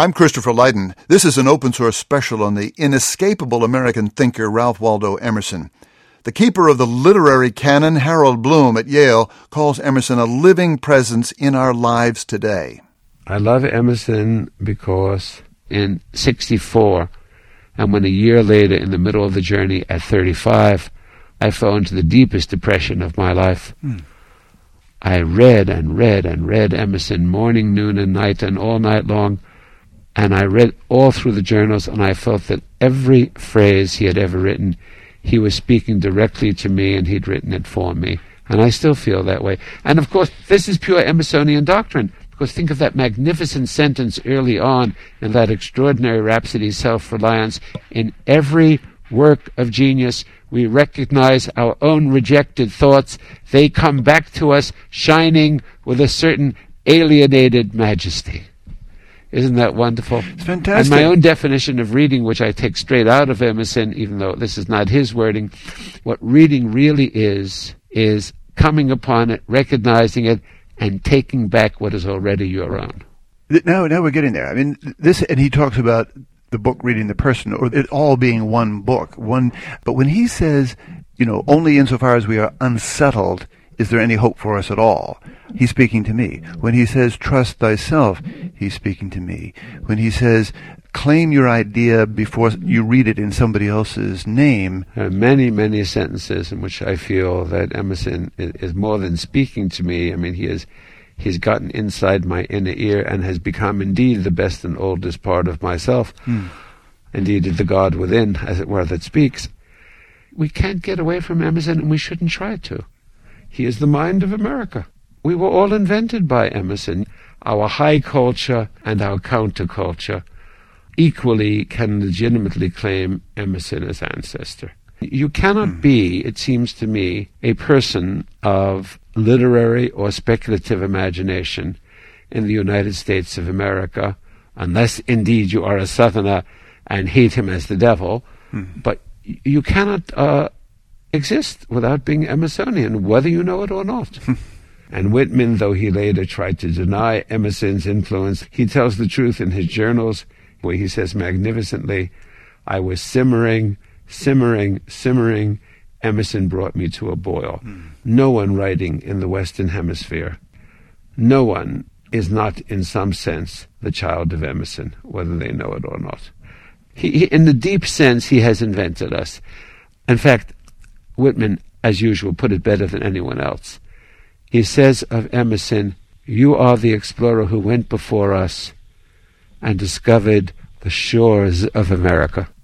I'm Christopher Lydon. This is an open source special on the inescapable American thinker Ralph Waldo Emerson. The keeper of the literary canon, Harold Bloom at Yale, calls Emerson a living presence in our lives today. I love Emerson because in 1964, and when a year later, in the middle of the journey at 35, I fell into the deepest depression of my life. I read and read and read Emerson morning, noon, and night, and all night long. And I read all through the journals, and I felt that every phrase he had ever written, he was speaking directly to me, and he'd written it for me. And I still feel that way. And of course, this is pure Emersonian doctrine, because think of that magnificent sentence early on in that extraordinary Rhapsody, Self-Reliance. In every work of genius, we recognize our own rejected thoughts. They come back to us shining with a certain alienated majesty. Isn't that wonderful? It's fantastic. And my own definition of reading, which I take straight out of Emerson, even though this is not his wording, what reading really is coming upon it, recognizing it, and taking back what is already your own. Now we're getting there. I mean, this, and he talks about the book reading the person, or it all being one book. But when he says, only insofar as we are unsettled, is there any hope for us at all? He's speaking to me. When he says, trust thyself, he's speaking to me. When he says, claim your idea before you read it in somebody else's name. There are many, many sentences in which I feel that Emerson is more than speaking to me. I mean, he's gotten inside my inner ear and has become indeed the best and oldest part of myself. Indeed, the God within, as it were, that speaks. We can't get away from Emerson, and we shouldn't try to. He is the mind of America. We were all invented by Emerson. Our high culture and our counterculture equally can legitimately claim Emerson as ancestor. You cannot be, it seems to me, a person of literary or speculative imagination in the United States of America, unless indeed you are a Southerner and hate him as the devil, but you cannot exist without being Emersonian, whether you know it or not. And Whitman, though he later tried to deny Emerson's influence, he tells the truth in his journals, where he says magnificently, I was simmering, Emerson brought me to a boil. No one writing in the Western Hemisphere, no one is not in some sense the child of Emerson, whether they know it or not. He, in the deep sense, he has invented us. In fact, Whitman, as usual, put it better than anyone else. He says of Emerson, you are the explorer who went before us and discovered the shores of America.